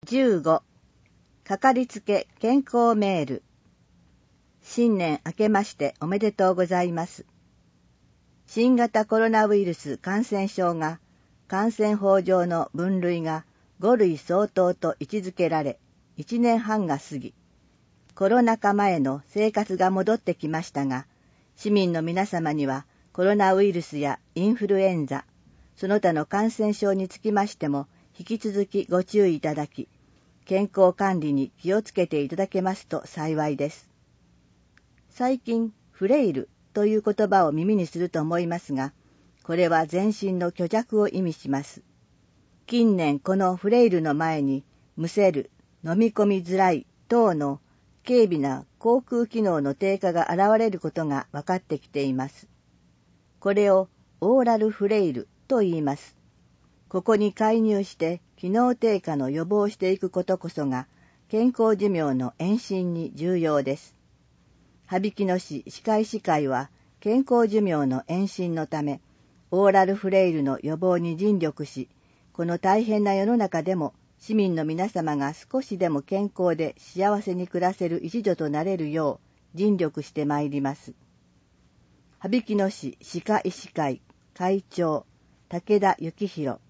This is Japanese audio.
15. かかりつけ健康メール。新年明けましておめでとうございます。新型コロナウイルス感染症が感染法上の分類が5類相当と位置づけられ1年半が過ぎ、コロナ禍前の生活が戻ってきましたが、市民の皆様にはコロナウイルスやインフルエンザ、その他の感染症につきましても引き続きご注意いただき、健康管理に気をつけていただけますと幸いです。最近、フレイルという言葉を耳にすると思いますが、これは全身の虚弱を意味します。近年このフレイルの前に、むせる、飲み込みづらい等の軽微な口腔機能の低下が現れることが分かってきています。これをオーラルフレイルと言います。ここに介入して機能低下の予防をしていくことこそが健康寿命の延伸に重要です。羽曳野市歯科医師会は健康寿命の延伸のため、オーラルフレイルの予防に尽力し、この大変な世の中でも市民の皆様が少しでも健康で幸せに暮らせる一助となれるよう尽力してまいります。羽曳野市歯科医師会会長、武田幸宏。